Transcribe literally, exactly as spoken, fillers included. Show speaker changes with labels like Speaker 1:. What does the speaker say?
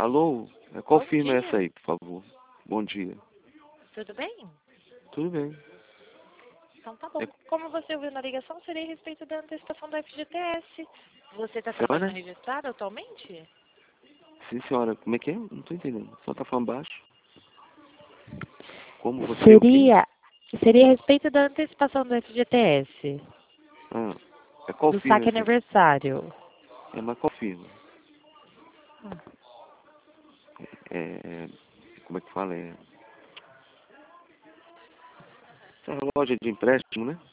Speaker 1: Alô? É, qual
Speaker 2: Bom
Speaker 1: firma é
Speaker 2: dia.
Speaker 1: essa aí, por favor? Bom dia.
Speaker 2: Tudo bem?
Speaker 1: Tudo bem.
Speaker 2: Então tá bom.
Speaker 1: É,
Speaker 2: Como você ouviu na ligação, seria a respeito da antecipação da F G T S. Você está trabalhando
Speaker 1: senhora?
Speaker 2: registrado atualmente?
Speaker 1: Sim, senhora. Como é que é? Não tô entendendo. Só tá falando baixo. Como você o quê?
Speaker 2: Seria, seria a respeito da antecipação do F G T S,
Speaker 1: Ah, é qual
Speaker 2: do
Speaker 1: firma
Speaker 2: saque
Speaker 1: essa aí?
Speaker 2: aniversário.
Speaker 1: É, mas qual firma? É, é, como é que fala? É, essa loja de empréstimo, né?